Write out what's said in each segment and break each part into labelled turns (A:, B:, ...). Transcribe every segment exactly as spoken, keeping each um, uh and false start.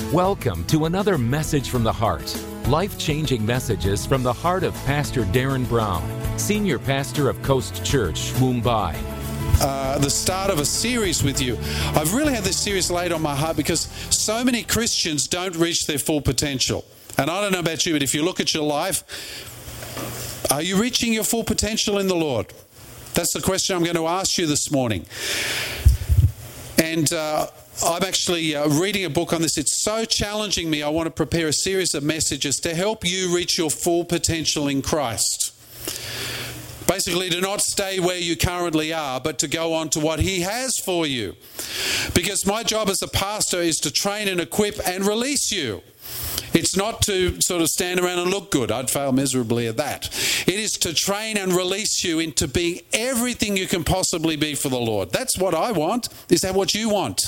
A: Welcome to another Message from the Heart. Life-changing messages from the heart of Pastor Darren Brown, Senior Pastor of Coast Church, Mumbai.
B: Uh, the start of a series with you. I've really had this series laid on my heart because so many Christians don't reach their full potential. And I don't know about you, but if you look at your life, are you reaching your full potential in the Lord? That's the question I'm going to ask you this morning. And uh, I'm actually uh, reading a book on this. It's so challenging me. I want to prepare a series of messages to help you reach your full potential in Christ. Basically, to not stay where you currently are, but to go on to what He has for you. Because my job as a pastor is to train and equip and release you. It's not to sort of stand around and look good. I'd fail miserably at that. It is to train and release you into being everything you can possibly be for the Lord. That's what I want. Is that what you want?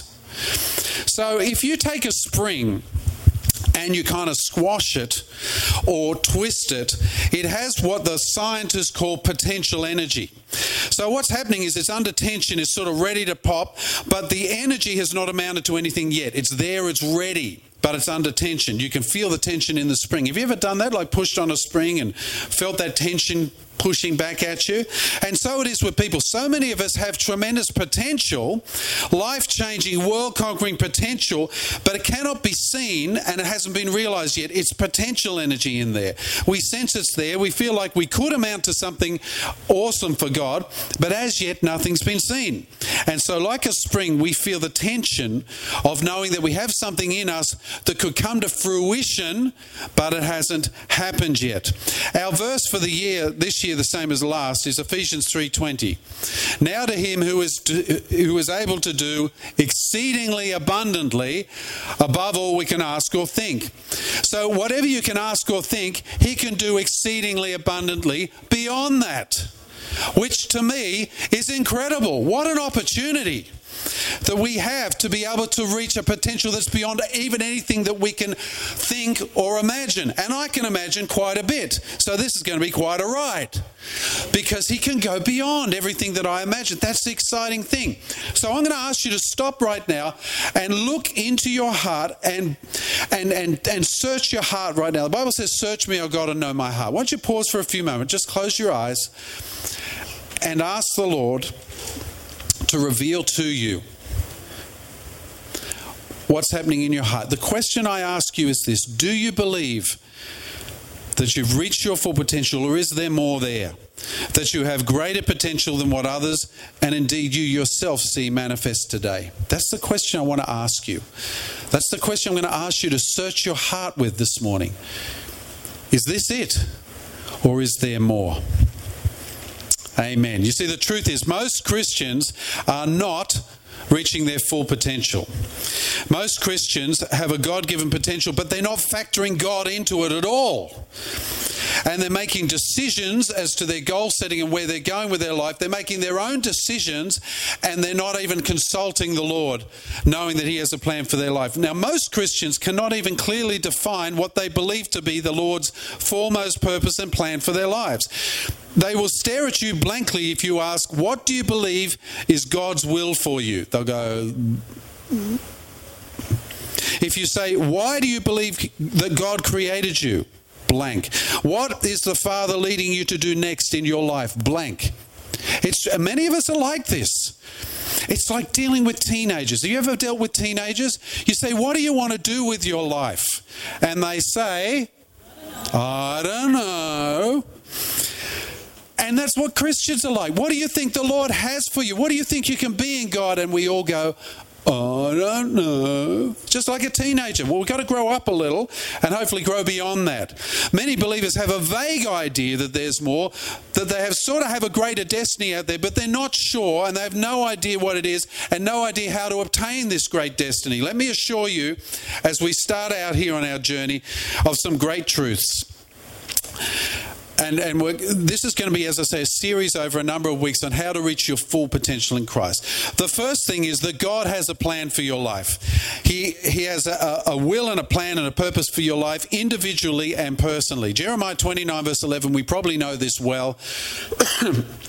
B: So if you take a spring and you kind of squash it or twist it, it has what the scientists call potential energy. So what's happening is it's under tension, it's sort of ready to pop, but the energy has not amounted to anything yet. It's there, it's ready, but it's under tension. You can feel the tension in the spring. Have you ever done that, like pushed on a spring and felt that tension pushing back at you? And so it is with people. So many of us have tremendous potential, life-changing, world-conquering potential, but it cannot be seen and it hasn't been realized yet. It's potential energy in there. We sense it's there. We feel like we could amount to something awesome for God, but as yet nothing's been seen. And so like a spring, we feel the tension of knowing that we have something in us that could come to fruition, but it hasn't happened yet. Our verse for the year, this year, the same as last, is Ephesians three twenty. Now to Him who is to, who is able to do exceedingly abundantly above all we can ask or think. So whatever you can ask or think, He can do exceedingly abundantly beyond that, which to me is incredible. What an opportunity that we have to be able to reach a potential that's beyond even anything that we can think or imagine. And I can imagine quite a bit. So this is going to be quite a ride because He can go beyond everything that I imagine. That's the exciting thing. So I'm going to ask you to stop right now and look into your heart and and and, and search your heart right now. The Bible says, search me, O God, and know my heart. Why don't you pause for a few moments? Just close your eyes and ask the Lord to reveal to you what's happening in your heart. The question I ask you is this: do you believe that you've reached your full potential, or is there more there? That you have greater potential than what others and indeed you yourself see manifest today? That's the question I want to ask you. That's the question I'm going to ask you to search your heart with this morning. Is this it, or is there more? Amen. You see, the truth is most Christians are not reaching their full potential. Most Christians have a God-given potential, but they're not factoring God into it at all. And they're making decisions as to their goal setting and where they're going with their life. They're making their own decisions and they're not even consulting the Lord, knowing that He has a plan for their life. Now, most Christians cannot even clearly define what they believe to be the Lord's foremost purpose and plan for their lives. They will stare at you blankly if you ask, what do you believe is God's will for you? They'll go... If you say, why do you believe that God created you? Blank. What is the Father leading you to do next in your life? Blank. It's many of us are like this. It's like dealing with teenagers. Have you ever dealt with teenagers? You say, what do you want to do with your life? And they say, I don't know. And that's what Christians are like. What do you think the Lord has for you? What do you think you can be in God? And we all go, I don't know. Just like a teenager. Well, we've got to grow up a little and hopefully grow beyond that. Many believers have a vague idea that there's more, that they have sort of have a greater destiny out there, but they're not sure and they have no idea what it is and no idea how to obtain this great destiny. Let me assure you, as we start out here on our journey, of some great truths. And, and we're, this is going to be, as I say, a series over a number of weeks on how to reach your full potential in Christ. The first thing is that God has a plan for your life. He, he has a, a will and a plan and a purpose for your life individually and personally. Jeremiah twenty-nine verse eleven, we probably know this well.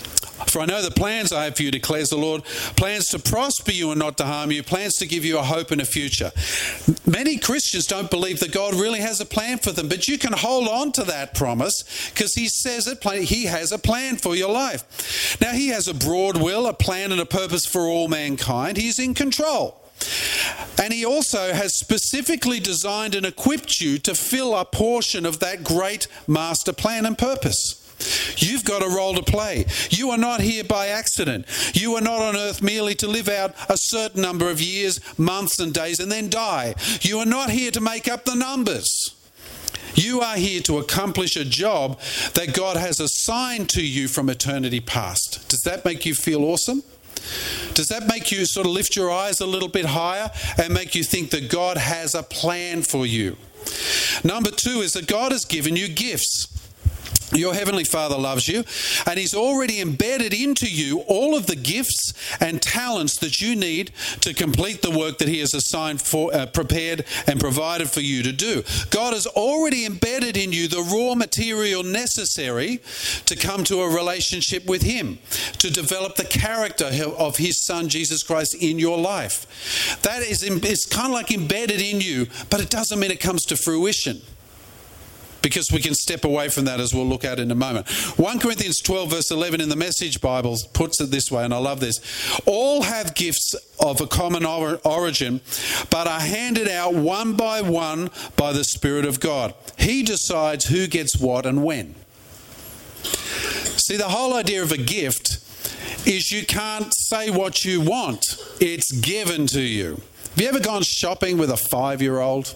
B: For I know the plans I have for you, declares the Lord, plans to prosper you and not to harm you, plans to give you a hope and a future. Many Christians don't believe that God really has a plan for them, but you can hold on to that promise because he says it, he has a plan for your life. Now, he has a broad will, a plan and a purpose for all mankind. He's in control. And he also has specifically designed and equipped you to fill a portion of that great master plan and purpose. You've got a role to play. You are not here by accident. You are not on earth merely to live out a certain number of years, months and days and then die. You are not here to make up the numbers. You are here to accomplish a job that God has assigned to you from eternity past. Does that make you feel awesome? Does that make you sort of lift your eyes a little bit higher and make you think that God has a plan for you? Number two is that God has given you gifts. Your Heavenly Father loves you, and He's already embedded into you all of the gifts and talents that you need to complete the work that He has assigned for, uh, prepared and provided for you to do. God has already embedded in you the raw material necessary to come to a relationship with Him, to develop the character of His Son, Jesus Christ, in your life. That is it's kind of like embedded in you, but it doesn't mean it comes to fruition, because we can step away from that, as we'll look at in a moment. First Corinthians twelve verse eleven in the Message Bible puts it this way, and I love this. All have gifts of a common or- origin, but are handed out one by one by the Spirit of God. He decides who gets what and when. See, the whole idea of a gift is you can't say what you want. It's given to you. Have you ever gone shopping with a five-year-old?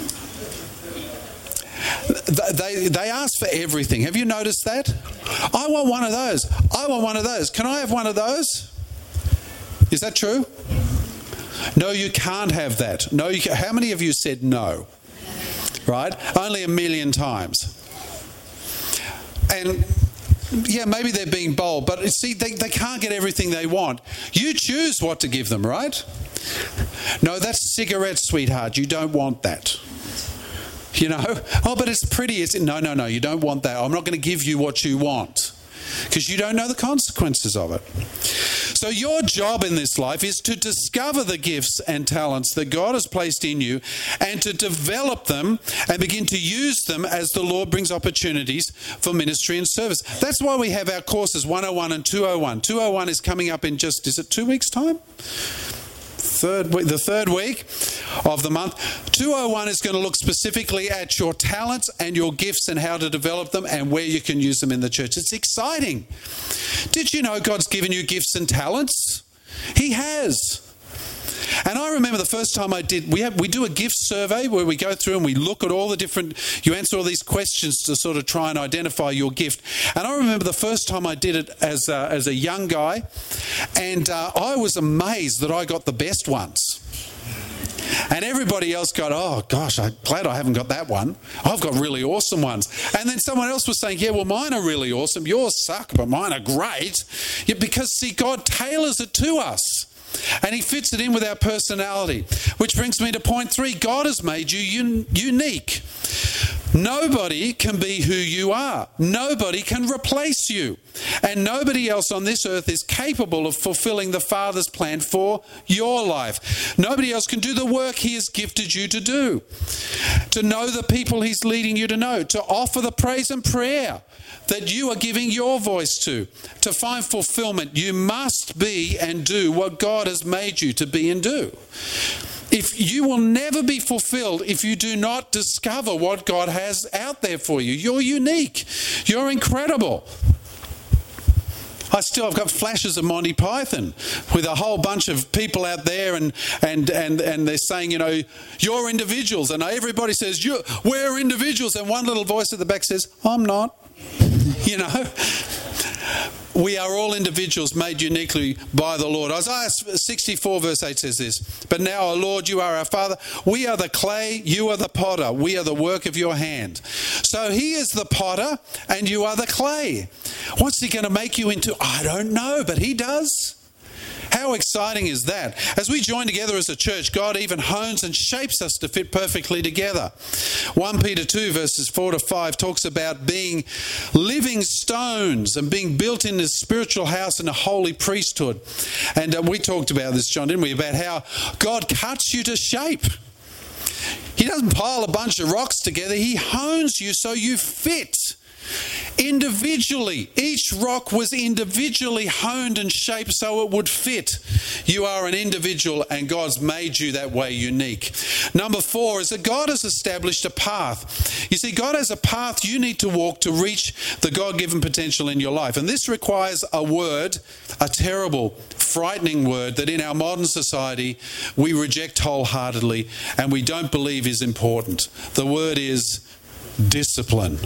B: They they ask for everything. Have you noticed that? I want one of those. I want one of those. Can I have one of those? Is that true? No, you can't have that. No, you can. How many of you said no? Right? Only a million times. And yeah, maybe they're being bold, but see, they, they can't get everything they want. You choose what to give them, right? No, that's cigarettes, sweetheart. You don't want that. You know, oh, but it's pretty. It's, no, no, no, you don't want that. I'm not going to give you what you want because you don't know the consequences of it. So your job in this life is to discover the gifts and talents that God has placed in you and to develop them and begin to use them as the Lord brings opportunities for ministry and service. That's why we have our courses one oh one and two oh one. two oh one is coming up in just, is it two weeks' time? Third week, the third week of the month. two oh one is going to look specifically at your talents and your gifts and how to develop them and where you can use them in the church. It's exciting. Did you know God's given you gifts and talents? He has. And I remember the first time I did, we have we do a gift survey where we go through and we look at all the different, you answer all these questions to sort of try and identify your gift. And I remember the first time I did it as a, as a young guy, and uh, I was amazed that I got the best ones. And everybody else got, oh gosh, I'm glad I haven't got that one. I've got really awesome ones. And then someone else was saying, yeah, well, mine are really awesome. Yours suck, but mine are great. Yeah, because, see, God tailors it to us. And He fits it in with our personality. Which brings me to point three. God has made you un- unique. Nobody can be who you are. Nobody can replace you. And nobody else on this earth is capable of fulfilling the Father's plan for your life. Nobody else can do the work He has gifted you to do. To know the people He's leading you to know. To offer the praise and prayer that you are giving your voice to. To find fulfillment, you must be and do what God has made you to be and do. If you will never be fulfilled if you do not discover what God has out there for you. You're unique. You're incredible. I still, I've got flashes of Monty Python with a whole bunch of people out there and and and, and they're saying, you know, you're individuals. And everybody says, you we're individuals. And one little voice at the back says, I'm not. You know, we are all individuals made uniquely by the Lord. Isaiah sixty-four verse eight says this, but now, O Lord, you are our Father. We are the clay, you are the potter. We are the work of your hand. So He is the potter and you are the clay. What's He going to make you into? I don't know, but He does. How exciting is that? As we join together as a church, God even hones and shapes us to fit perfectly together. First Peter two verses four to five talks about being living stones and being built in this spiritual house and a holy priesthood. And uh, we talked about this, John, didn't we? About how God cuts you to shape. He doesn't pile a bunch of rocks together. He hones you so you fit individually. Each rock was individually honed and shaped so it would fit. You are an individual and God's made you that way, unique. Number four is that God has established a path. You see, God has a path you need to walk to reach the God-given potential in your life. And this requires a word, a terrible, frightening word that in our modern society we reject wholeheartedly and we don't believe is important. The word is discipline.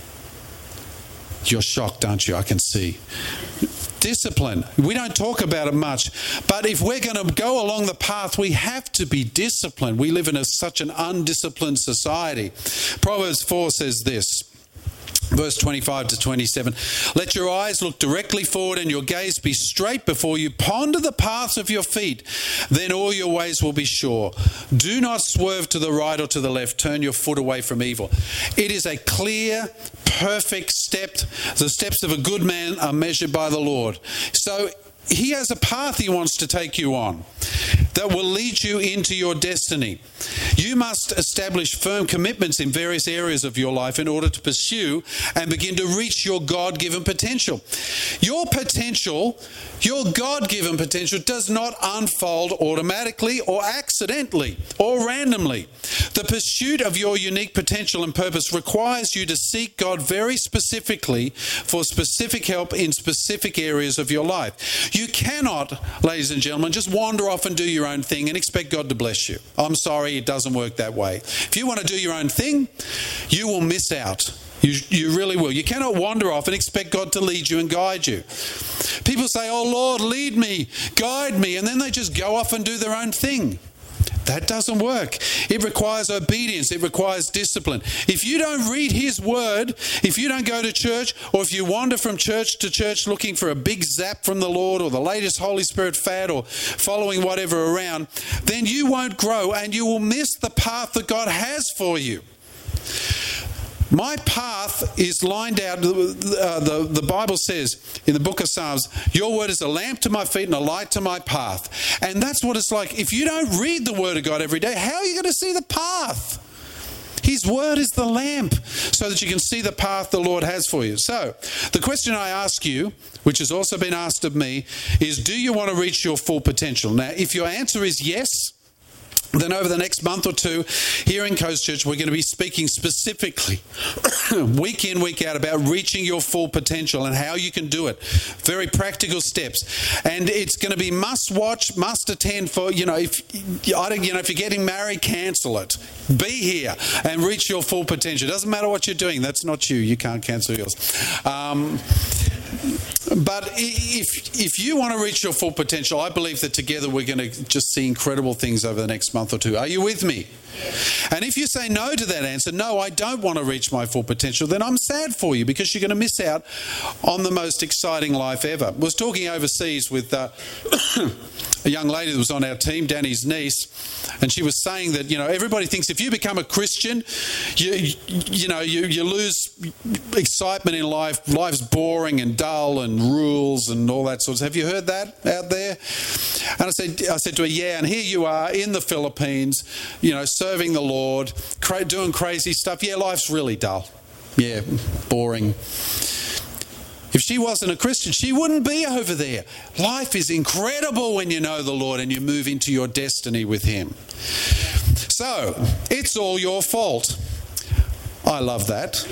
B: You're shocked, aren't you? I can see. Discipline. We don't talk about it much. But if we're going to go along the path, we have to be disciplined. We live in a, such an undisciplined society. Proverbs four says this. Verse twenty-five to twenty-seven. Let your eyes look directly forward and your gaze be straight before you. Ponder the paths of your feet. Then all your ways will be sure. Do not swerve to the right or to the left. Turn your foot away from evil. It is a clear, perfect step. The steps of a good man are measured by the Lord. So He has a path He wants to take you on that will lead you into your destiny. You must establish firm commitments in various areas of your life in order to pursue and begin to reach your God-given potential. Your potential, your God-given potential does not unfold automatically or accidentally or randomly. The pursuit of your unique potential and purpose requires you to seek God very specifically for specific help in specific areas of your life. You cannot, ladies and gentlemen, just wander off and do your own thing and expect God to bless you. I'm sorry, it doesn't work that way. If you want to do your own thing, you will miss out. You, you really will. You cannot wander off and expect God to lead you and guide you. People say, oh Lord, lead me, guide me, and then they just go off and do their own thing. That doesn't work. It requires obedience. It requires discipline. If you don't read His word, if you don't go to church, or if you wander from church to church looking for a big zap from the Lord or the latest Holy Spirit fad or following whatever around, then you won't grow and you will miss the path that God has for you. My path is lined out. Uh, the, the Bible says in the book of Psalms, your word is a lamp to my feet and a light to my path. And that's what it's like. If you don't read the word of God every day, how are you going to see the path? His word is the lamp so that you can see the path the Lord has for you. So the question I ask you, which has also been asked of me, is do you want to reach your full potential? Now, if your answer is yes, then over the next month or two here in Coast Church, we're going to be speaking specifically week in, week out about reaching your full potential and how you can do it. Very practical steps. And it's going to be must watch, must attend for, you know, if I don't, you know, if you're getting married, cancel it. Be here and reach your full potential. It doesn't matter what you're doing. That's not you. You can't cancel yours. Um, But if if you want to reach your full potential, I believe that together we're going to just see incredible things over the next month or two. Are you with me? And if you say no to that answer, no, I don't want to reach my full potential, then I'm sad for you because you're going to miss out on the most exciting life ever. I was talking overseas with uh, a young lady that was on our team, Danny's niece, and she was saying that, you know, everybody thinks if you become a Christian, you you know, you, you lose excitement in life. Life's boring and dull and rules and all that sort of stuff. Have you heard that out there? And I said, I said to her, yeah, and here you are in the Philippines, you know, serving the Lord, cra- doing crazy stuff. Yeah, life's really dull. Yeah, boring. If she wasn't a Christian, she wouldn't be over there. Life is incredible when you know the Lord and you move into your destiny with Him. So, it's all your fault. I love that.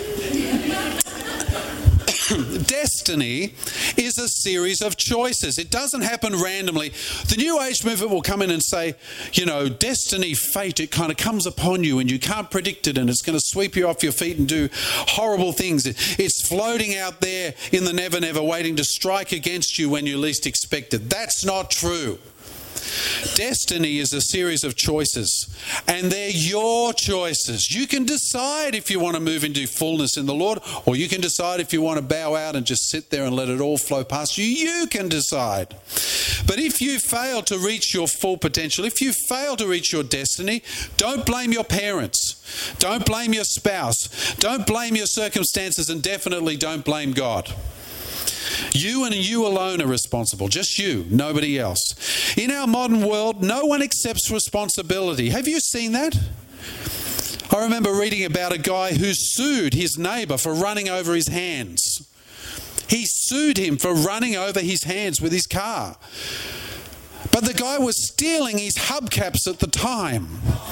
B: Destiny is a series of choices. It doesn't happen randomly. The New Age movement will come in and say, you know, destiny, fate, it kind of comes upon you and you can't predict it and it's going to sweep you off your feet and do horrible things. It's floating out there in the never, never, waiting to strike against you when you least expect it. That's not true. Destiny is a series of choices, and they're your choices. You can decide if you want to move into fullness in the Lord, or you can decide if you want to bow out and just sit there and let it all flow past you. You can decide. But if you fail to reach your full potential, if you fail to reach your destiny, don't blame your parents. Don't blame your spouse. Don't blame your circumstances, and definitely don't blame God. You and you alone are responsible. Just you, nobody else. In our modern world, no one accepts responsibility. Have you seen that? I remember reading about a guy who sued his neighbour for running over his hands. He sued him for running over his hands with his car. But the guy was stealing his hubcaps at the time.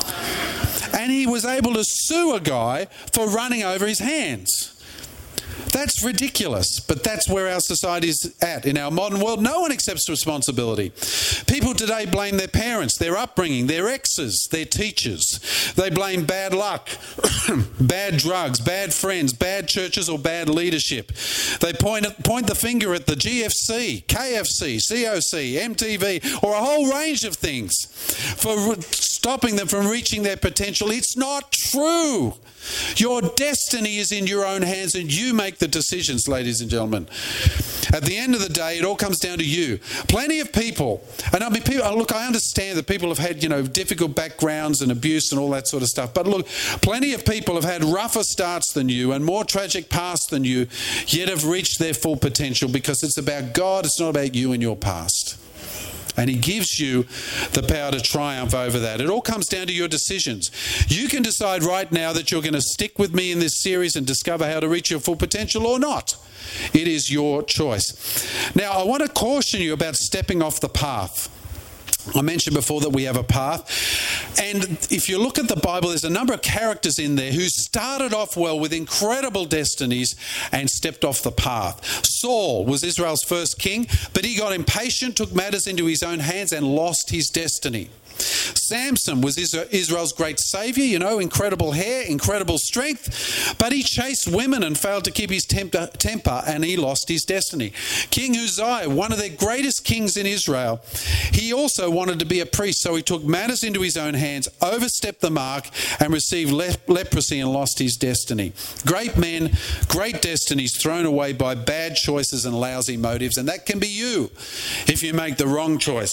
B: And he was able to sue a guy for running over his hands. That's ridiculous, but that's where our society is at. In our modern world, no one accepts responsibility. People today blame their parents, their upbringing, their exes, their teachers. They blame bad luck, bad drugs, bad friends, bad churches, or bad leadership. They point point the finger at the G F C, K F C, C O C, M T V, or a whole range of things for stopping them from reaching their potential. It's not true. Your destiny is in your own hands, and you make the decisions, ladies and gentlemen. At the end of the day, it all comes down to you. Plenty of people, and I mean, people, look, I understand that people have had, you know, difficult backgrounds and abuse and all that sort of stuff. But look, plenty of people have had rougher starts than you and more tragic pasts than you, yet have reached their full potential, because it's about God. It's not about you and your past. And he gives you the power to triumph over that. It all comes down to your decisions. You can decide right now that you're going to stick with me in this series and discover how to reach your full potential or not. It is your choice. Now, I want to caution you about stepping off the path. I mentioned before that we have a path. And if you look at the Bible, there's a number of characters in there who started off well with incredible destinies and stepped off the path. Saul was Israel's first king, but he got impatient, took matters into his own hands, and lost his destiny. Samson was Israel's great savior, you know, incredible hair, incredible strength, but he chased women and failed to keep his temper, temper and he lost his destiny. King Uzziah, one of the greatest kings in Israel, he also wanted to be a priest, so he took matters into his own hands, overstepped the mark, and received le- leprosy and lost his destiny. Great men, great destinies thrown away by bad choices and lousy motives, and that can be you if you make the wrong choice.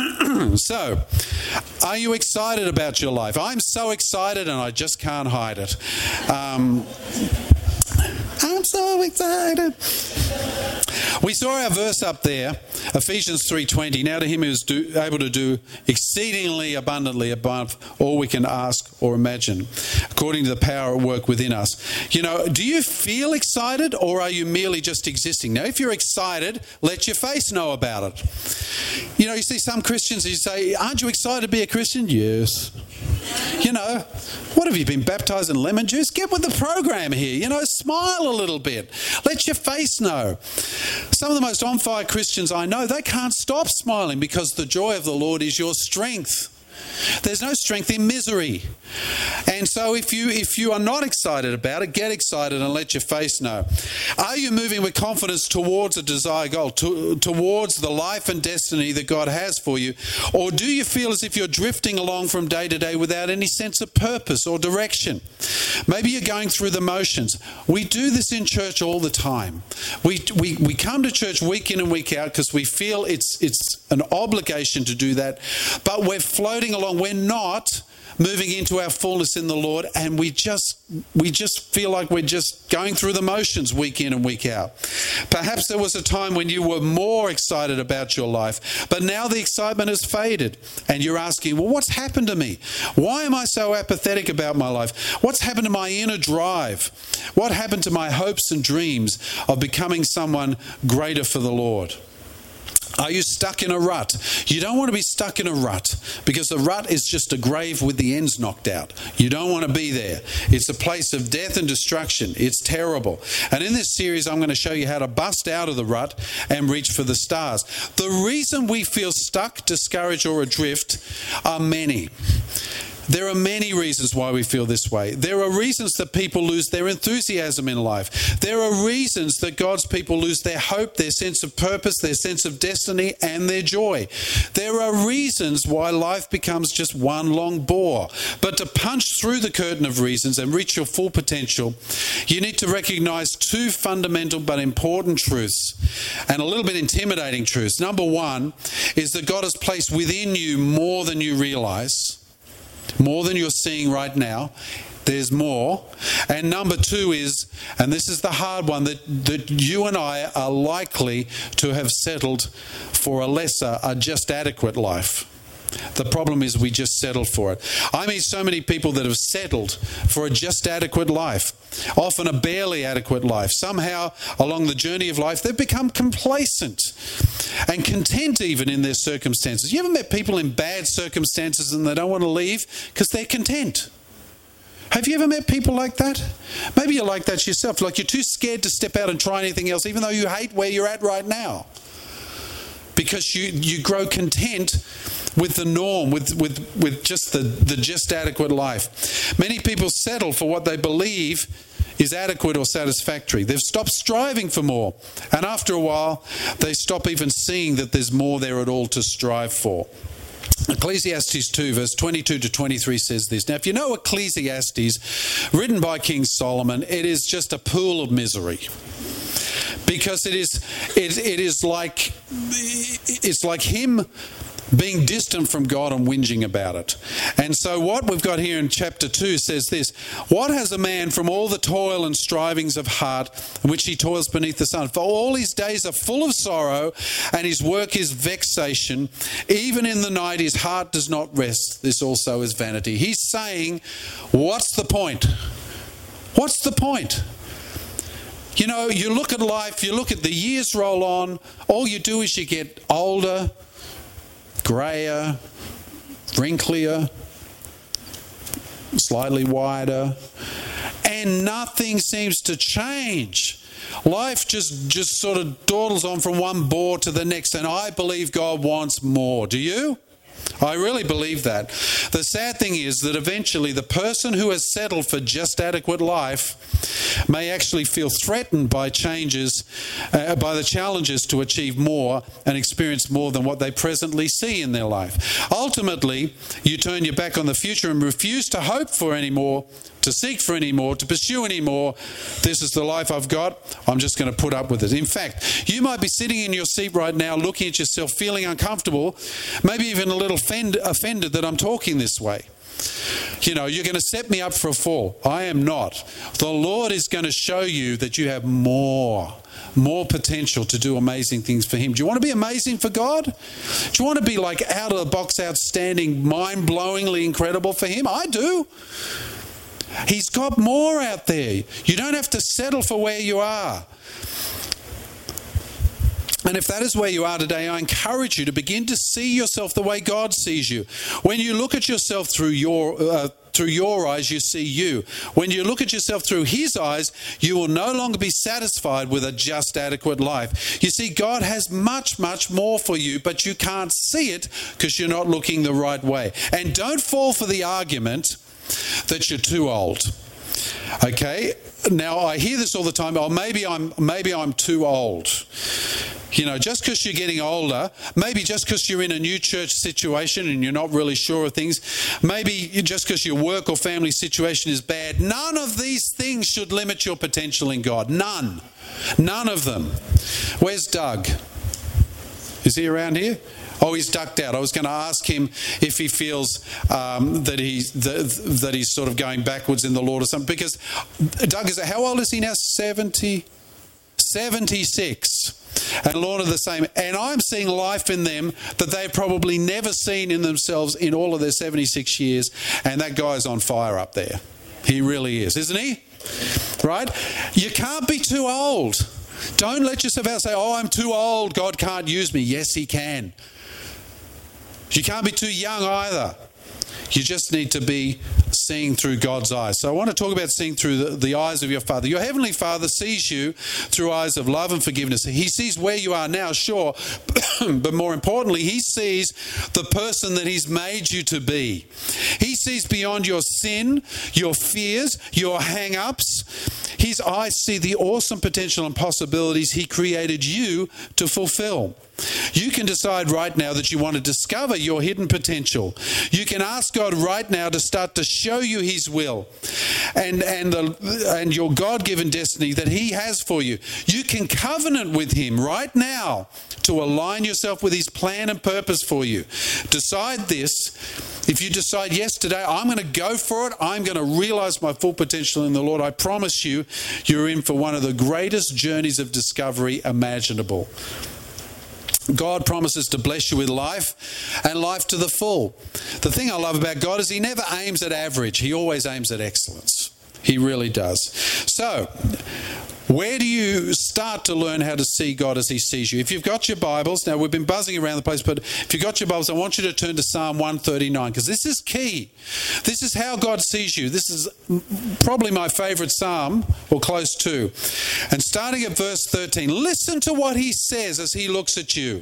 B: So, are you excited about your life? I'm so excited and I just can't hide it. Um, I'm so excited. We saw our verse up there, Ephesians three twenty. Now to him who is do, able to do exceedingly abundantly above all we can ask or imagine, according to the power at work within us. You know, do you feel excited, or are you merely just existing? Now, if you're excited, let your face know about it. You know, you see some Christians, you say, aren't you excited to be a Christian? Yes. You know, what have you been baptized in lemon juice? Get with the program here. You know, smile a little bit. Let your face know. Some of the most on-fire Christians I know, they can't stop smiling because the joy of the Lord is your strength. There's no strength in misery. And so if you if you are not excited about it, get excited and let your face know. Are you moving with confidence towards a desired goal, to, towards the life and destiny that God has for you? Or do you feel as if you're drifting along from day to day without any sense of purpose or direction? Maybe you're going through the motions. We do this in church all the time. We we, we come to church week in and week out because we feel it's it's an obligation to do that, but we're floating along. We're not moving into our fullness in the Lord, and we just we just feel like we're just going through the motions week in and week out. Perhaps there was a time when you were more excited about your life, but now the excitement has faded, and you're asking, well, what's happened to me? Why am I so apathetic about my life? What's happened to my inner drive? What happened to my hopes and dreams of becoming someone greater for the Lord? Are you stuck in a rut? You don't want to be stuck in a rut, because the rut is just a grave with the ends knocked out. You don't want to be there. It's a place of death and destruction. It's terrible. And in this series, I'm going to show you how to bust out of the rut and reach for the stars. The reason we feel stuck, discouraged, or adrift are many. There are many reasons why we feel this way. There are reasons that people lose their enthusiasm in life. There are reasons that God's people lose their hope, their sense of purpose, their sense of destiny, and their joy. There are reasons why life becomes just one long bore. But to punch through the curtain of reasons and reach your full potential, you need to recognize two fundamental but important truths, and a little bit intimidating truths. Number one is that God has placed within you more than you realize. More than you're seeing right now. There's more. And number two is, and this is the hard one, that, that you and I are likely to have settled for a lesser, a just adequate life. The problem is we just settle for it. I meet so many people that have settled for a just adequate life, often a barely adequate life. Somehow along the journey of life, they've become complacent and content even in their circumstances. You ever met people in bad circumstances and they don't want to leave because they're content? Have you ever met people like that? Maybe you're like that yourself, like you're too scared to step out and try anything else, even though you hate where you're at right now. Because you, you grow content with the norm, with, with, with just the, the just adequate life. Many people settle for what they believe is adequate or satisfactory. They've stopped striving for more. And after a while, they stop even seeing that there's more there at all to strive for. Ecclesiastes two, verse twenty-two to twenty-three says this. Now, if you know Ecclesiastes, written by King Solomon, it is just a pool of misery. Because it is, it, it is like, it's like him being distant from God and whinging about it. And so what we've got here in chapter two says this: what has a man from all the toil and strivings of heart in which he toils beneath the sun? For all his days are full of sorrow, and his work is vexation. Even in the night his heart does not rest. This also is vanity. He's saying, what's the point? What's the point? You know, you look at life, you look at the years roll on, all you do is you get older, greyer, wrinklier, slightly wider, and nothing seems to change. Life just, just sort of dawdles on from one bore to the next, and I believe God wants more. Do you? I really believe that. The sad thing is that eventually the person who has settled for just adequate life may actually feel threatened by changes, uh, by the challenges to achieve more and experience more than what they presently see in their life. Ultimately, you turn your back on the future and refuse to hope for any more, to seek for any more, to pursue any more. This is the life I've got. I'm just going to put up with it. In fact, you might be sitting in your seat right now looking at yourself, feeling uncomfortable, maybe even a little offend- offended that I'm talking this way. You know, you're going to set me up for a fall. I am not. The Lord is going to show you that you have more, more potential to do amazing things for Him. Do you want to be amazing for God? Do you want to be like out of the box, outstanding, mind-blowingly incredible for Him? I do. He's got more out there. You don't have to settle for where you are. And if that is where you are today, I encourage you to begin to see yourself the way God sees you. When you look at yourself through your uh, through your eyes, you see you. When you look at yourself through His eyes, you will no longer be satisfied with a just adequate life. You see, God has much, much more for you, but you can't see it because you're not looking the right way. And don't fall for the argument that you're too old. Okay? Now, I hear this all the time. Oh, maybe I'm maybe I'm too old. You know, just because you're getting older, maybe just because you're in a new church situation and you're not really sure of things, maybe just because your work or family situation is bad, none of these things should limit your potential in God. None. None of them. Where's Doug? Is he around here? Oh, he's ducked out. I was going to ask him if he feels um, that he's that, that he's sort of going backwards in the Lord or something. Because Doug is, how old is he now? seventy? seventy-six. And Lord are the same. And I'm seeing life in them that they've probably never seen in themselves in all of their seventy-six years. And that guy's on fire up there. He really is, isn't he? Right? You can't be too old. Don't let yourself out say, oh, I'm too old, God can't use me. Yes, He can. You can't be too young either. You just need to be seeing through God's eyes. So I want to talk about seeing through the, the eyes of your Father. Your Heavenly Father sees you through eyes of love and forgiveness. He sees where you are now, sure, but more importantly, He sees the person that He's made you to be. He sees beyond your sin, your fears, your hang-ups. His eyes see the awesome potential and possibilities He created you to fulfill. You can decide right now that you want to discover your hidden potential. You can ask God right now to start to show you His will and, and, the, and your God-given destiny that He has for you. You can covenant with Him right now to align yourself with His plan and purpose for you. Decide this. If you decide, yes, today I'm going to go for it, I'm going to realize my full potential in the Lord, I promise you, you're in for one of the greatest journeys of discovery imaginable. God promises to bless you with life and life to the full. The thing I love about God is He never aims at average. He always aims at excellence. He really does. So, where do you start to learn how to see God as He sees you? If you've got your Bibles, now we've been buzzing around the place, but if you've got your Bibles, I want you to turn to Psalm one thirty-nine, because this is key. This is how God sees you. This is probably my favourite psalm, or close to. And starting at verse thirteen, listen to what He says as He looks at you.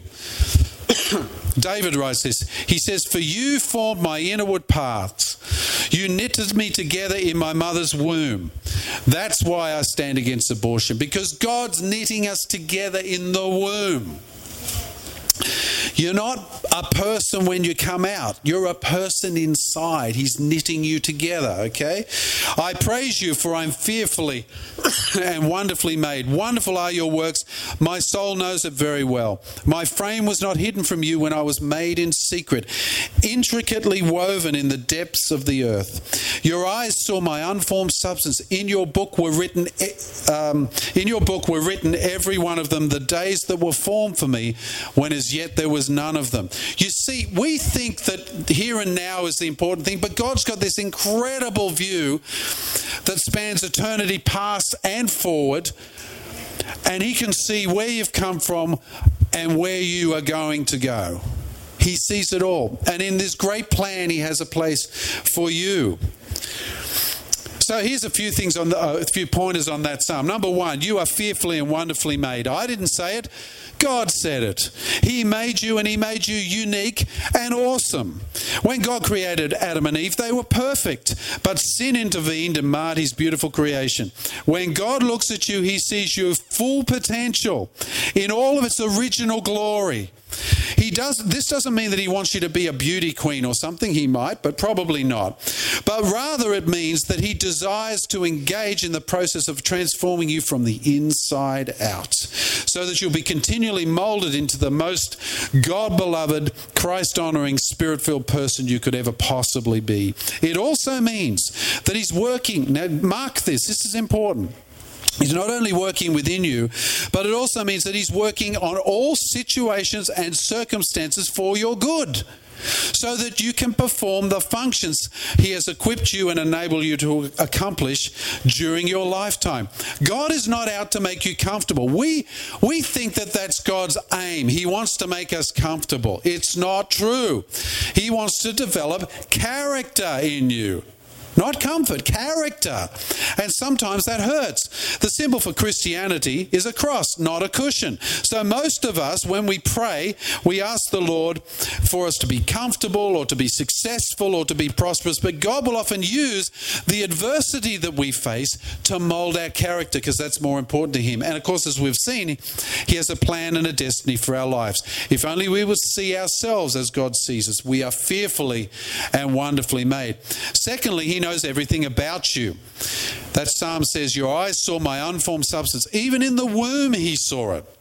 B: David writes this. He says, "For you formed my inward parts. You knitted me together in my mother's womb. That's why I stand against abortion, because God's knitting us together in the womb." You're not a person when you come out. You're a person inside. He's knitting you together, okay? "I praise you, for I'm fearfully and wonderfully made. Wonderful are your works. My soul knows it very well. My frame was not hidden from you when I was made in secret, intricately woven in the depths of the earth. Your eyes saw my unformed substance. In your book were written, um, in your book were written every one of them, the days that were formed for me, when as yet there was none of them." You see, we think that here and now is the important thing, but God's got this incredible view that spans eternity past and forward, and He can see where you've come from and where you are going to go. He sees it all, and in this great plan He has a place for you. So here's a few things on the, uh, a few pointers on that psalm. Number one, you are fearfully and wonderfully made. I didn't say it. God said it. He made you, and He made you unique and awesome. When God created Adam and Eve, they were perfect, but sin intervened and marred His beautiful creation. When God looks at you, He sees your full potential in all of its original glory. He does. This doesn't mean that He wants you to be a beauty queen or something. He might, but probably not. But rather it means that He desires to engage in the process of transforming you from the inside out, so that you'll be continually molded into the most God-beloved, Christ-honouring, Spirit-filled person you could ever possibly be. It also means that He's working. Now, mark this. This is important. He's not only working within you, but it also means that He's working on all situations and circumstances for your good, so that you can perform the functions He has equipped you and enabled you to accomplish during your lifetime. God is not out to make you comfortable. We, we think that that's God's aim. He wants to make us comfortable. It's not true. He wants to develop character in you. Not comfort, character. And sometimes that hurts. The symbol for Christianity is a cross, not a cushion. So most of us, when we pray, we ask the Lord for us to be comfortable or to be successful or to be prosperous. But God will often use the adversity that we face to mold our character, because that's more important to Him. And of course, as we've seen, He has a plan and a destiny for our lives. If only we would see ourselves as God sees us. We are fearfully and wonderfully made. Secondly, He knows everything about you. That psalm says, "Your eyes saw my unformed substance. Even in the womb He saw it."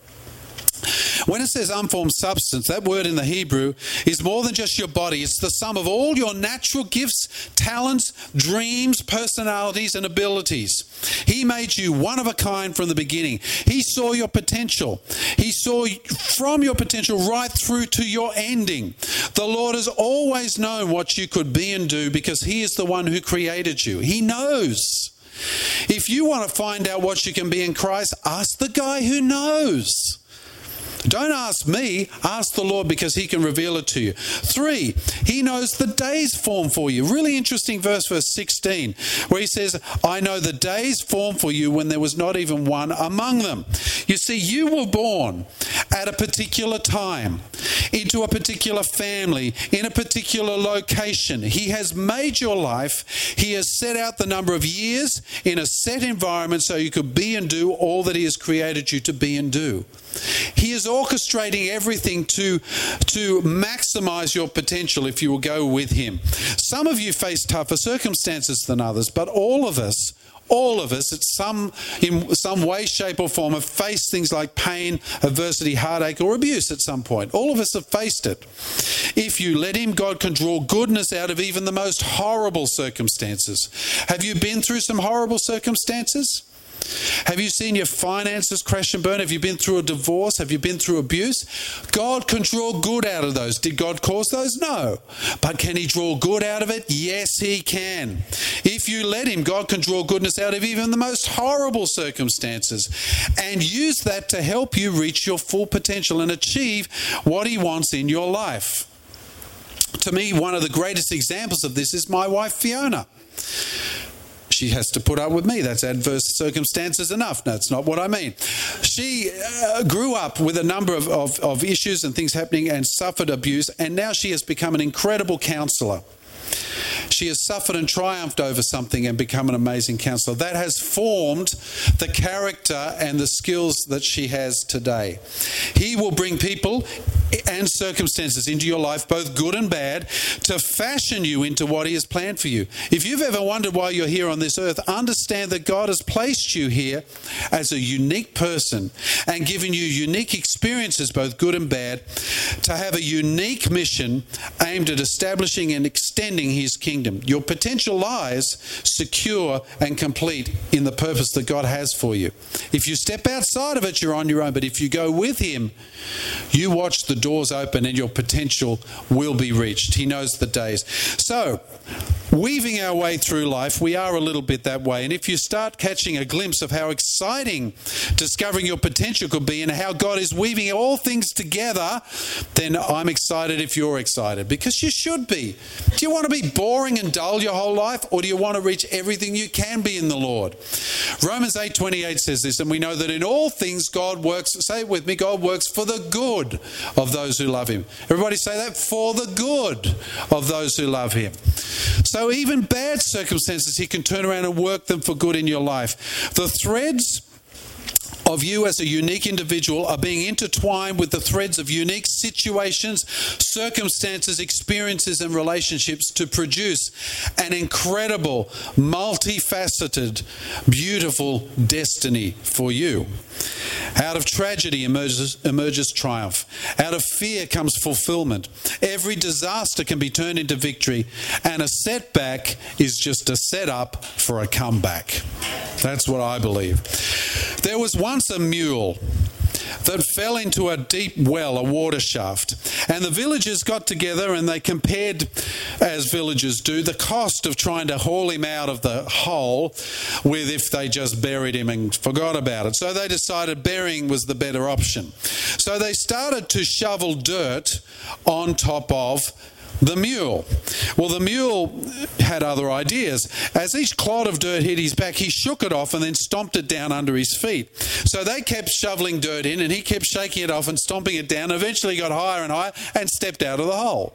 B: When it says unformed substance, that word in the Hebrew is more than just your body. It's the sum of all your natural gifts, talents, dreams, personalities, and abilities. He made you one of a kind from the beginning. He saw your potential. He saw from your potential right through to your ending. The Lord has always known what you could be and do, because He is the one who created you. He knows. If you want to find out what you can be in Christ, ask the guy who knows. Don't ask me, ask the Lord, because he can reveal it to you. Three, he knows the days formed for you. Really interesting verse, verse sixteen, where he says, I know the days formed for you when there was not even one among them. You see, you were born at a particular time, into a particular family, in a particular location. He has made your life. He has set out the number of years in a set environment so you could be and do all that he has created you to be and do. He is orchestrating everything to, to maximize your potential if you will go with him. Some of you face tougher circumstances than others, but all of us, all of us, at some, in some way, shape or form, have faced things like pain, adversity, heartache or abuse at some point. All of us have faced it. If you let him, God can draw goodness out of even the most horrible circumstances. Have you been through some horrible circumstances? Have you seen your finances crash and burn? Have you been through a divorce? Have you been through abuse? God can draw good out of those. Did God cause those? No. But can he draw good out of it? Yes, he can. If you let him, God can draw goodness out of even the most horrible circumstances and use that to help you reach your full potential and achieve what he wants in your life. To me, one of the greatest examples of this is my wife, Fiona. She has to put up with me. That's adverse circumstances enough. No, that's not what I mean. She uh, grew up with a number of, of, of issues and things happening and suffered abuse, and now she has become an incredible counsellor. She has suffered and triumphed over something and become an amazing counsellor. That has formed the character and the skills that she has today. He will bring people and circumstances into your life, both good and bad, to fashion you into what he has planned for you. If you've ever wondered why you're here on this earth, understand that God has placed you here as a unique person and given you unique experiences, both good and bad, to have a unique mission aimed at establishing and extending his kingdom. Your potential lies secure and complete in the purpose that God has for you. If you step outside of it, you're on your own. But if you go with him, you watch the doors open and your potential will be reached. He knows the days. So, weaving our way through life, we are a little bit that way. And if you start catching a glimpse of how exciting discovering your potential could be and how God is weaving all things together, then I'm excited if you're excited, because you should be. Do you want to be boring and dull your whole life, or do you want to reach everything you can be in the Lord? Romans eight twenty-eight says this, and we know that in all things God works, say it with me, God works for the good of those who love him. Everybody say that, for the good of those who love him. So even bad circumstances, he can turn around and work them for good in your life. The threads of you as a unique individual are being intertwined with the threads of unique situations, circumstances, experiences, and relationships to produce an incredible, multifaceted, beautiful destiny for you. Out of tragedy emerges, emerges triumph. Out of fear comes fulfillment. Every disaster can be turned into victory, and a setback is just a setup for a comeback. That's what I believe. There was once a mule that fell into a deep well, a water shaft. And the villagers got together and they compared, as villagers do, the cost of trying to haul him out of the hole with if they just buried him and forgot about it. So they decided burying was the better option. So they started to shovel dirt on top of the mule. Well, the mule had other ideas. As each clod of dirt hit his back, he shook it off and then stomped it down under his feet. So they kept shoveling dirt in and he kept shaking it off and stomping it down, eventually got higher and higher and stepped out of the hole.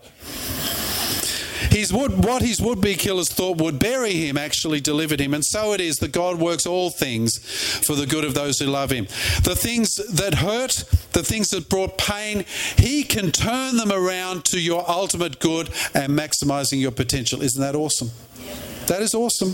B: His would, what his would-be killers thought would bury him actually delivered him. And so it is that God works all things for the good of those who love him. The things that hurt, the things that brought pain, he can turn them around to your ultimate good and maximizing your potential. Isn't that awesome? That is awesome.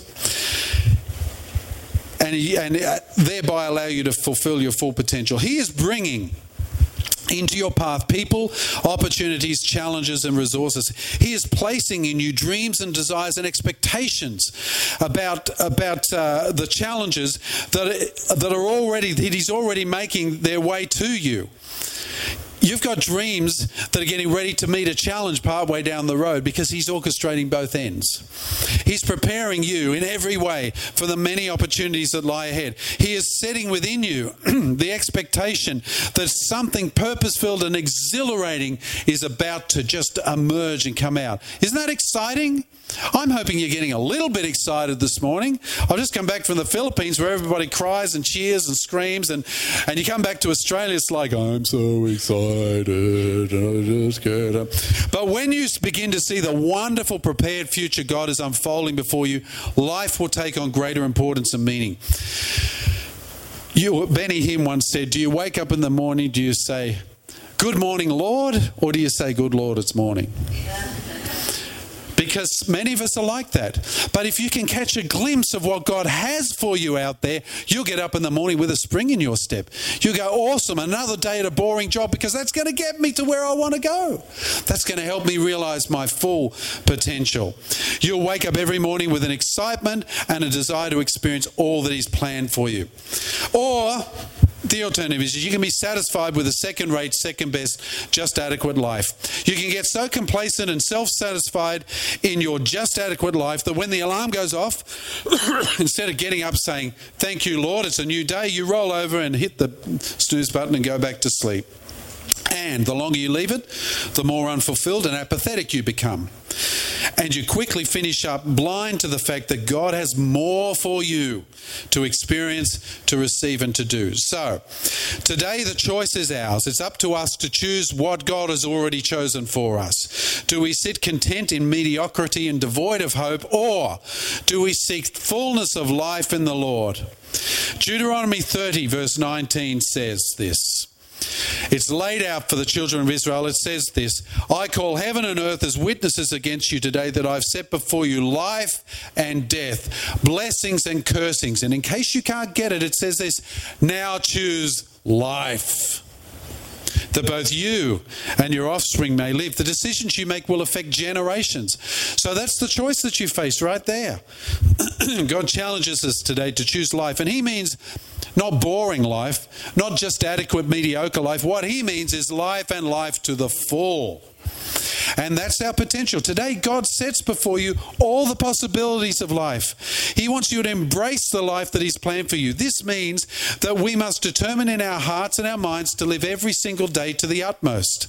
B: And, he, and thereby allow you to fulfill your full potential. He is bringing into your path people, opportunities, challenges and resources. He is placing in you dreams and desires and expectations about, about uh, the challenges that, that are already, that he's already making their way to you. You've got dreams that are getting ready to meet a challenge partway down the road because he's orchestrating both ends. He's preparing you in every way for the many opportunities that lie ahead. He is setting within you the expectation that something purpose-filled and exhilarating is about to just emerge and come out. Isn't that exciting? I'm hoping you're getting a little bit excited this morning. I've just come back from the Philippines where everybody cries and cheers and screams, and, and you come back to Australia, it's like, I'm so excited. I just get up. But when you begin to see the wonderful prepared future God is unfolding before you, life will take on greater importance and meaning. You, Benny Hinn once said, do you wake up in the morning, do you say, good morning, Lord, or do you say, good Lord, it's morning? Because many of us are like that. But if you can catch a glimpse of what God has for you out there, you'll get up in the morning with a spring in your step. You go, awesome, another day at a boring job, because that's going to get me to where I want to go. That's going to help me realize my full potential. You'll wake up every morning with an excitement and a desire to experience all that He's planned for you. Or the alternative is you can be satisfied with a second-rate, second-best, just adequate life. You can get so complacent and self-satisfied in your just adequate life that when the alarm goes off, instead of getting up saying, thank you, Lord, it's a new day, you roll over and hit the snooze button and go back to sleep. And the longer you leave it, the more unfulfilled and apathetic you become. And you quickly finish up blind to the fact that God has more for you to experience, to receive, and to do. So, today the choice is ours. It's up to us to choose what God has already chosen for us. Do we sit content in mediocrity and devoid of hope, or do we seek fullness of life in the Lord? Deuteronomy thirty verse nineteen says this. It's laid out for the children of Israel. It says this, I call heaven and earth as witnesses against you today that I've set before you life and death, blessings and cursings. And in case you can't get it, it says this, now choose life, that both you and your offspring may live. The decisions you make will affect generations. So that's the choice that you face right there. God challenges us today to choose life. And He means not boring life, not just adequate, mediocre life. What He means is life and life to the full. And that's our potential. Today, God sets before you all the possibilities of life. He wants you to embrace the life that He's planned for you. This means that we must determine in our hearts and our minds to live every single day to the utmost.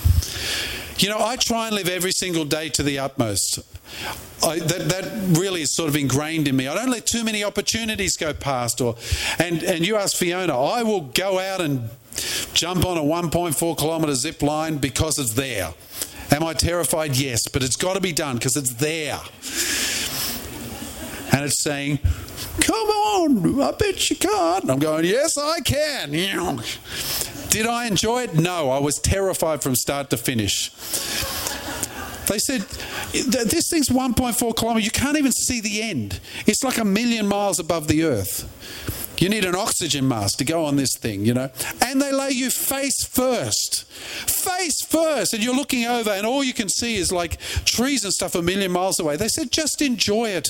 B: You know, I try and live every single day to the utmost. I, that, that really is sort of ingrained in me. I don't let too many opportunities go past. Or, and, and you ask Fiona, I will go out and jump on a one point four kilometre zip line because it's there. Am I terrified? Yes, but it's got to be done because it's there. And it's saying, come on, I bet you can't. And I'm going, yes, I can. Did I enjoy it? No, I was terrified from start to finish. They said, this thing's one point four kilometres. You can't even see the end. It's like a million miles above the earth. You need an oxygen mask to go on this thing, you know. And they lay you face first. Face first. And you're looking over and all you can see is like trees and stuff a million miles away. They said, just enjoy it.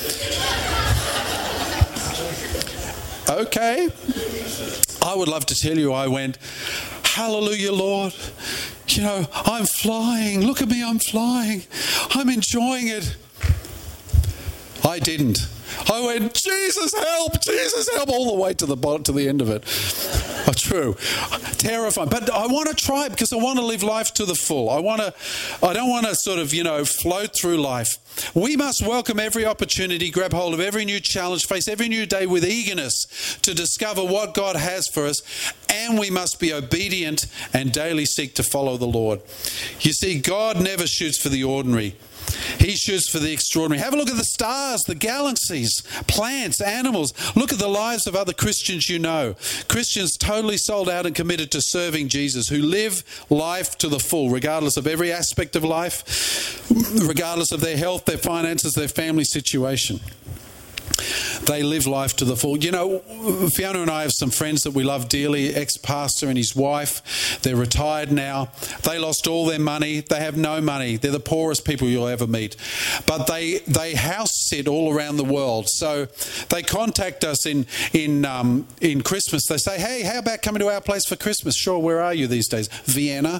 B: Okay. I would love to tell you I went, hallelujah, Lord. You know, I'm flying. Look at me, I'm flying. I'm enjoying it. I didn't. I went, Jesus help, Jesus help, all the way to the bottom, to the end of it. Oh, true. Terrifying. But I want to try it because I want to live life to the full. I want to, I don't want to sort of, you know, float through life. We must welcome every opportunity, grab hold of every new challenge, face every new day with eagerness to discover what God has for us. And we must be obedient and daily seek to follow the Lord. You see, God never shoots for the ordinary. He shoots for the extraordinary. Have a look at the stars, the galaxies, plants, animals. Look at the lives of other Christians you know. Christians totally sold out and committed to serving Jesus, who live life to the full, regardless of every aspect of life, regardless of their health, their finances, their family situation. they live life to the full. You know, Fiona and I have some friends that we love dearly, ex-pastor and his wife. They're retired now. They lost all their money. They have no money. They're the poorest people you'll ever meet. But they they house sit all around the world. So they contact us in in um, in Christmas. They say, hey, how about coming to our place for Christmas? Sure, where are you these days? Vienna?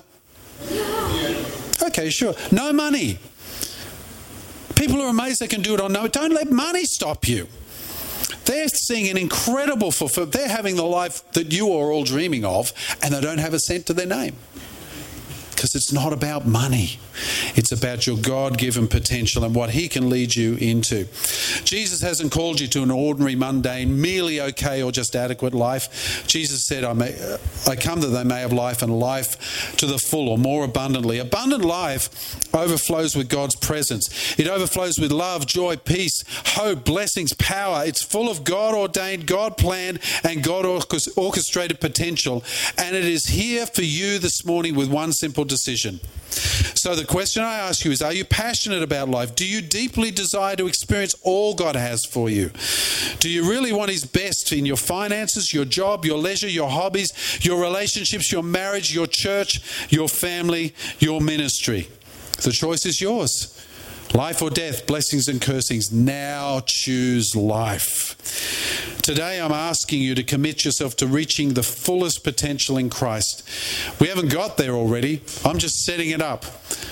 B: Okay, sure. No money. People are amazed they can do it on no. Don't let money stop you. They're seeing an incredible fulfillment. They're having the life that you are all dreaming of, and they don't have a cent to their name. Because it's not about money. It's about your God-given potential and what he can lead you into. Jesus hasn't called you to an ordinary, mundane, merely okay or just adequate life. Jesus said, I, may, I come that they may have life and life to the full or more abundantly. Abundant life overflows with God's presence. It overflows with love, joy, peace, hope, blessings, power. It's full of God-ordained, God-planned and God-orchestrated potential. And it is here for you this morning with one simple decision. So the question I ask you is, are you passionate about life? Do you deeply desire to experience all God has for you? Do you really want his best in your finances, your job, your leisure, your hobbies, your relationships, your marriage, your church, your family, your ministry? The choice is yours. Life or death, blessings and cursings. Now choose life. Today I'm asking you to commit yourself to reaching the fullest potential in Christ. We haven't got there already. I'm just setting it up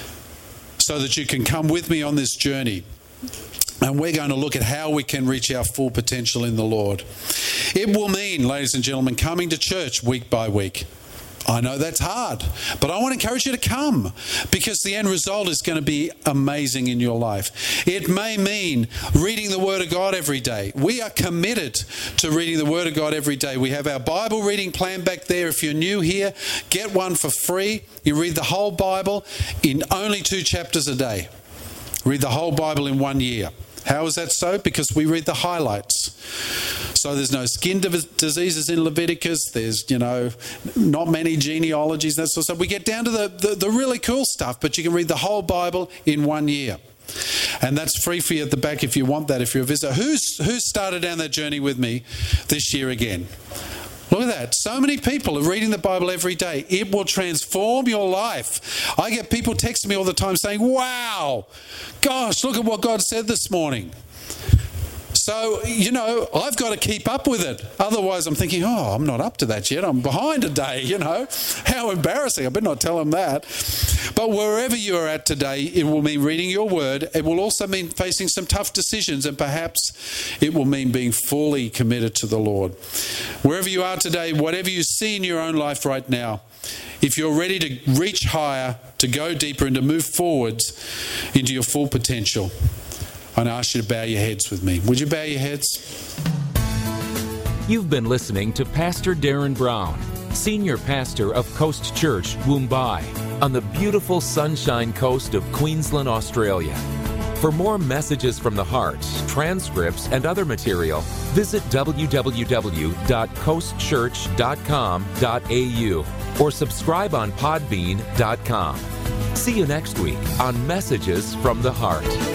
B: so that you can come with me on this journey. And we're going to look at how we can reach our full potential in the Lord. It will mean, ladies and gentlemen, coming to church week by week. I know that's hard, but I want to encourage you to come because the end result is going to be amazing in your life. It may mean reading the Word of God every day. We are committed to reading the Word of God every day. We have our Bible reading plan back there. If you're new here, get one for free. You read the whole Bible in only two chapters a day. Read the whole Bible in one year. How is that so? Because we read the highlights. So there's no skin diseases in Leviticus. There's, you know, not many genealogies, that sort of stuff. We get down to the, the, the really cool stuff, but you can read the whole Bible in one year. And that's free for you at the back if you want that, if you're a visitor. Who's, who's started down that journey with me this year again? Look at that. So many people are reading the Bible every day. It will transform your life. I get people texting me all the time saying, wow, gosh, look at what God said this morning. So, you know, I've got to keep up with it. Otherwise, I'm thinking, oh, I'm not up to that yet. I'm behind a day, you know. How embarrassing. I better not tell them that. But wherever you are at today, it will mean reading your word. It will also mean facing some tough decisions, and perhaps it will mean being fully committed to the Lord. Wherever you are today, whatever you see in your own life right now, if you're ready to reach higher, to go deeper, and to move forwards into your full potential, I ask you to bow your heads with me. Would you bow your heads?
A: You've been listening to Pastor Darren Brown, Senior Pastor of Coast Church, Woombye, on the beautiful Sunshine Coast of Queensland, Australia. For more messages from the heart, transcripts, and other material, visit w w w dot coast church dot com dot a u or subscribe on podbean dot com. See you next week on Messages from the Heart.